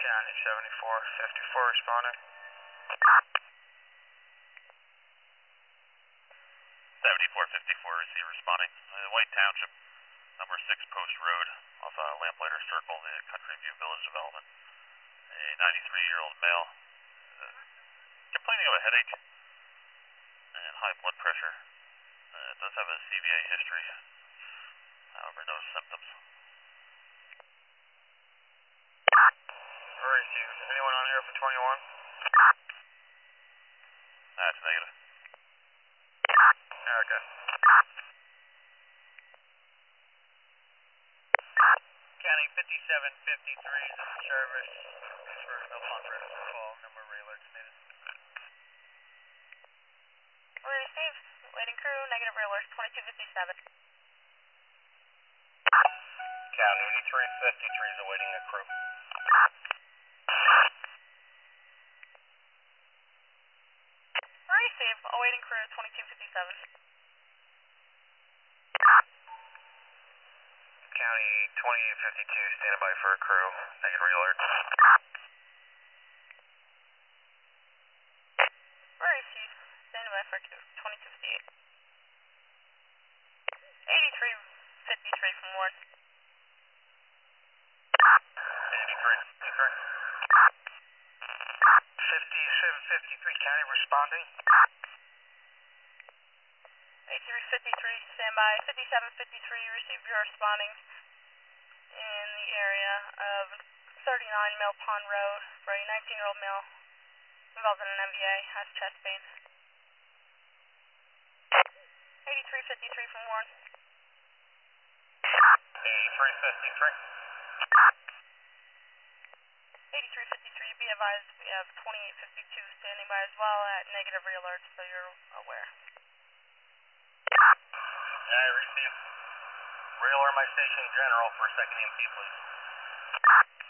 County 7454 responding. 7454 receive responding. White Township, number 6 Post Road, off Lamplighter Circle, the Country View Village Development. A 93-year-old male complaining of a headache and high blood pressure. Does have a CVA history, however, no symptoms. Receive. Anyone on here for 21? That's negative. Erica. County 5753 is in service. For Mill Pond Road. Call number array alerts needed. We received. Waiting crew, negative array alerts 2257. County 8353 is awaiting a crew. Receive. Awaiting crew 2257. County 2052 standing by for a crew. Negative array alerts. Receive. Standing by for crew 2258. 8353 from Warren. 8353. 5753 County responding. 8353 standby. 5753 received your responding in the area of 39 Mill Pond Road for a 19-year-old male involved in an MVA, has chest pain. 8353 from Warren. 8353. 8353, be advised we have 2852 standing by as well at negative re-alert, so you're aware. I received. Re-alert my station general for second EMT, please.